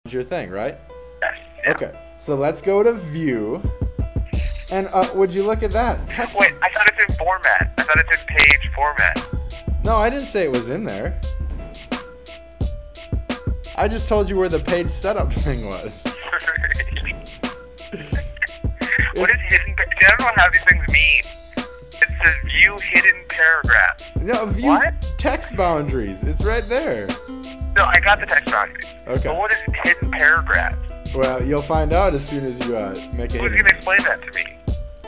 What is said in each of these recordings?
your thing, right? Yes. Yeah. Okay. So let's go to view. And would you look at that? Text. Wait, I thought it's in format. I thought it's in page format. No, I didn't say it was in there. I just told you where the page setup thing was. What is hidden? I don't know how these things mean. It says view hidden paragraphs. No, view What? text boundaries. It's right there. No, I got the text boundaries. Okay. But what is hidden paragraphs? Well, you'll find out as soon as you make a Who's hidden. gonna explain that to me?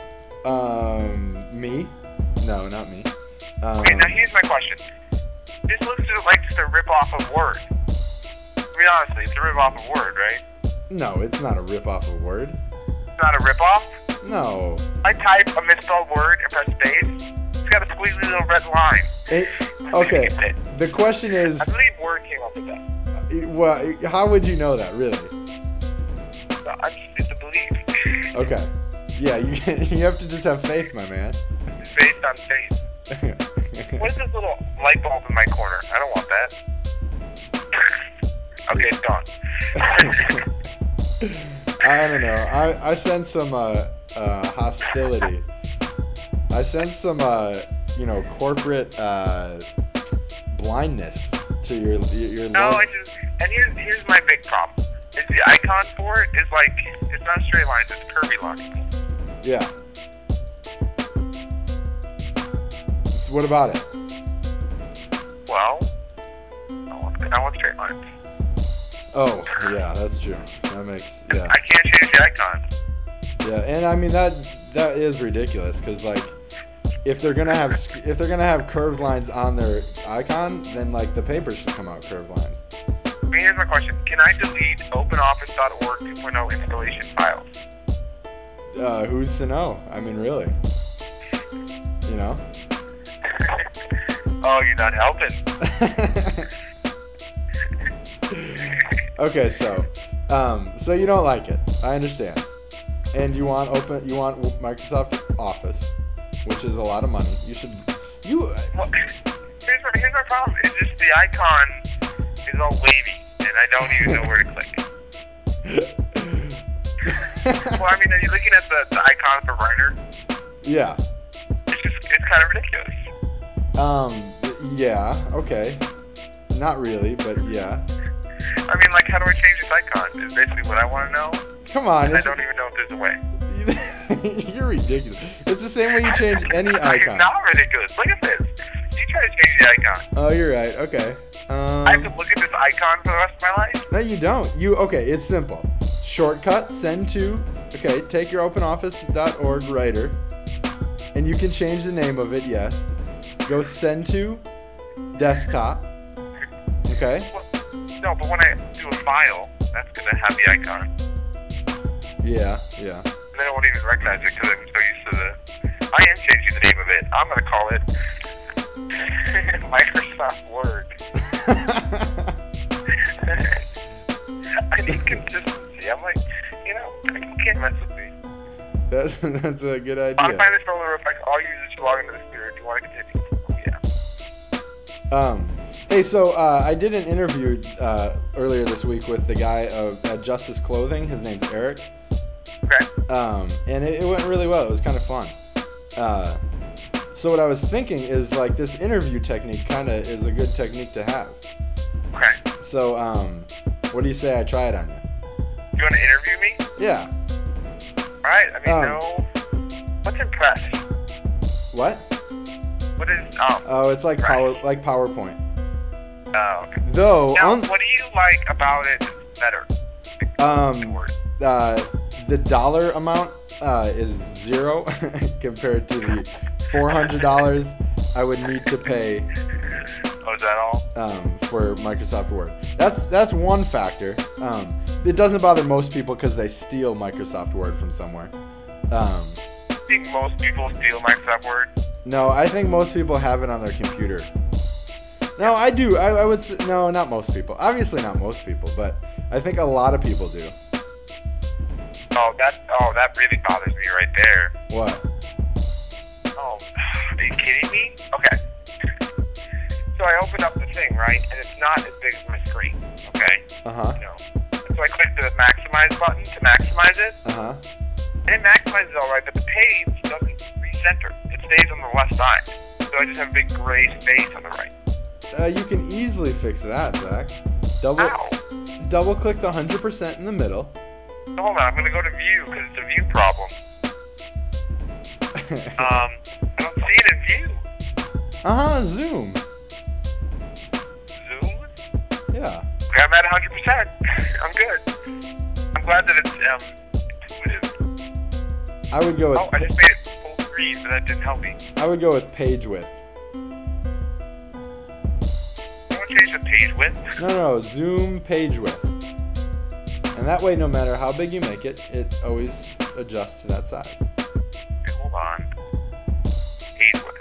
Me? No, not me. Okay, now here's my question. This looks like just a rip-off of Word. I mean, honestly, it's a rip-off of Word, right? No, it's not a rip-off of Word. It's not a rip-off? No. I type a misspelled word and press space. It's got a squiggly little red line. Okay. The question is, I believe Word came up with that. well, how would you know that, really? So I just need to believe. Okay. Yeah, you have to just have faith, my man. Based on faith. What is this little light bulb in my corner? I don't want that. Okay, it's gone. I don't know. I sense some hostility. I sense some corporate blindness to your No, love. I just and here's my big problem. Is the icon for it is like it's not straight lines, it's curvy lines. Yeah. So what about it? Well, I want straight lines. Oh, yeah, that's true. That makes yeah. I can't change the icon. Yeah, and I mean that is ridiculous because like if they're gonna have curved lines on their icon, then like the paper should come out curved lines. I mean, here's my question: can I delete OpenOffice.org 2.0 installation files? Who's to know? I mean, really? You know? Oh, you're not helping. Okay, so you don't like it. I understand. And you want Microsoft Office, which is a lot of money. Well, here's my problem. It's just the icon is all wavy, and I don't even know where to click. Well, I mean, are you looking at the icon for Writer? Yeah. It's kind of ridiculous. Yeah, okay. Not really, but yeah. I mean, like, how do I change this icon? Is basically what I want to know. Come on. And I don't even know if there's a way. You're ridiculous. It's the same way you change any icon. It's not ridiculous. Look at this. You try to change the icon. Oh, you're right. Okay. I have to look at this icon for the rest of my life? No, you don't. Okay, it's simple. Shortcut, send to, okay, take your OpenOffice.org writer, and you can change the name of it, yes. Go send to desktop, okay? Well, no, but when I do a file, that's going to have the icon. Yeah. And then I won't even recognize it because I'm so used to I am changing the name of it. I'm going to call it Microsoft Word. I need consistency. I'm like, you can't mess with me. That's a good idea. I'll find this folder if all users should log into the spirit. Do you want to continue? Yeah. Hey, so I did an interview earlier this week with the guy at Justice Clothing. His name's Eric. Okay. And it went really well. It was kind of fun. So what I was thinking is like this interview technique kind of is a good technique to have. Okay. So what do you say I try it on you? You want to interview me? Yeah. Alright, I mean, no. What's impress? What? What is, Oh, it's like PowerPoint. Oh, okay. Though, now, what do you like about it better? The dollar amount is zero compared to the $400 I would need to pay. Oh, is that all? For Microsoft Word. That's one factor. It doesn't bother most people because they steal Microsoft Word from somewhere. You think most people steal Microsoft Word? No, I think most people have it on their computer. No, I do. I would say, no, not most people. Obviously not most people, but I think a lot of people do. Oh, that really bothers me right there. What? Oh, are you kidding me? Okay. So I open up the thing, right? And it's not as big as my screen, okay? Uh-huh. It's So I clicked the maximize button to maximize it. Uh-huh. And it maximizes alright, but the page doesn't recenter. It stays on the left side. So I just have a big gray space on the right. You can easily fix that, Zach. How? Double click the 100% in the middle. So hold on, I'm gonna go to view because it's a view problem. I don't see it in view. Zoom. Zoom? Yeah. Okay, I'm at 100%. I'm good. I'm glad that it's intuitive. I would go with. Oh, I just made it full screen, but that didn't help me. I would go with page width. Someone change the page width? No, Zoom page width. And that way, no matter how big you make it, it always adjusts to that size. Okay, hold on. Page width.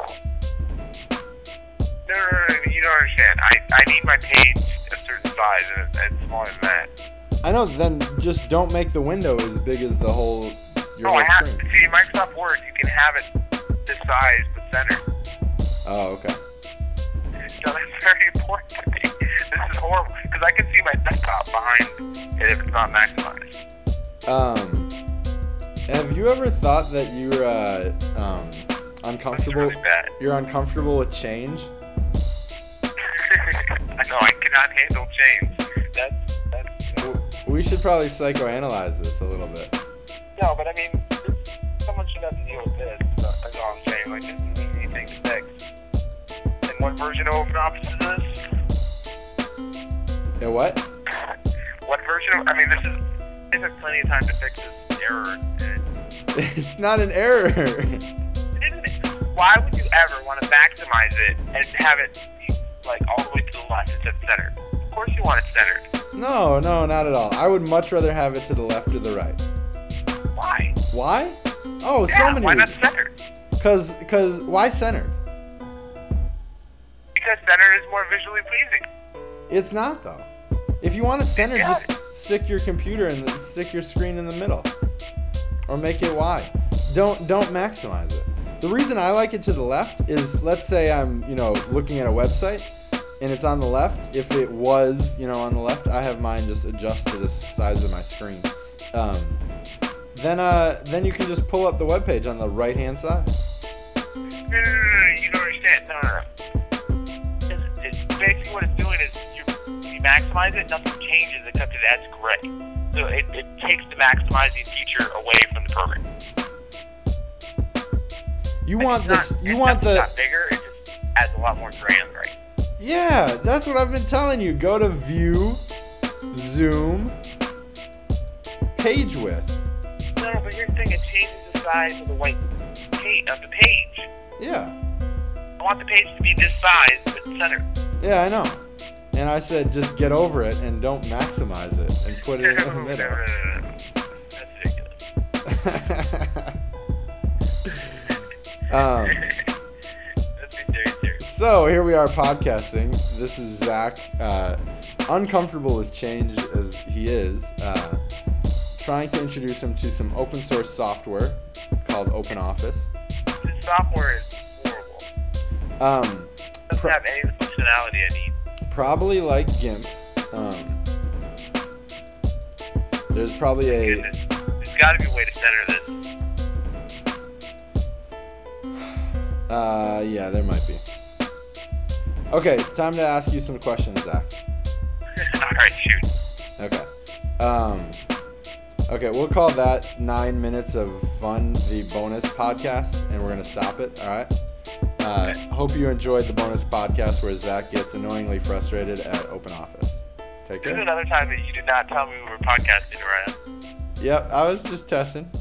No, you don't understand. I need my page a certain size, and it's smaller than that. I know. Then just don't make the window as big as the whole your No, whole screen. see, in Microsoft Word, you can have it this size but centered. Oh, okay. So that's very important to me. This is horrible because I can see my desktop behind it if it's not maximized. Have you ever thought that you're uncomfortable? That's really bad. You're uncomfortable with change? I know I cannot handle change. That's. We should probably psychoanalyze this a little bit. No, but I mean, someone should have to deal with this. That's all I'm saying. Like, this is an easy thing to fix. And what version of OpenOffice is this? Yeah, what? What version of? I mean, this is plenty of time to fix this error. It's not an error. Isn't it? Why would you ever want to maximize it and have it be, like, all the way to the left instead of center? Of course you want it centered. No, not at all. I would much rather have it to the left or the right. Why? Why? Oh, Yeah, so many why not reasons. centered? Cause why centered? Because center is more visually pleasing. It's not though. If you want it centered, Yeah. just stick your computer and stick your screen in the middle, or make it wide. Don't maximize it. The reason I like it to the left is, let's say I'm looking at a website and it's on the left. If it was on the left, I have mine just adjust to the size of my screen. Then you can just pull up the web page on the right hand side. No, you don't understand. No. It's basically what it's doing is you maximize it, nothing changes except it adds gray. So it takes the maximizing feature away from the program. You Like, want it's this? not- You it's want not the? not bigger. It just adds a lot more gray on the right. Yeah, that's what I've been telling you. Go to View, Zoom, Page Width. No, but here's the thing. It changes the size of the white of the page. Yeah. I want the page to be this size, but centered. Yeah, I know. And I said just get over it and don't maximize it and put it in the middle. No. That's ridiculous. That's very serious. So here we are podcasting. This is Zach, uncomfortable with change as he is, trying to introduce him to some open source software called OpenOffice. This software is horrible. It doesn't have any of the functionality I need. Probably like GIMP. There's probably a. Goodness. There's got to be a way to center this. Yeah, there might be. Okay, time to ask you some questions, Zach. Alright, shoot. Okay. Okay, we'll call that 9 minutes of fun the bonus podcast, and we're gonna stop it. All right. Hope you enjoyed the bonus podcast where Zach gets annoyingly frustrated at OpenOffice. Take This is care. another time that you did not tell me we were podcasting, right? Yep, I was just testing.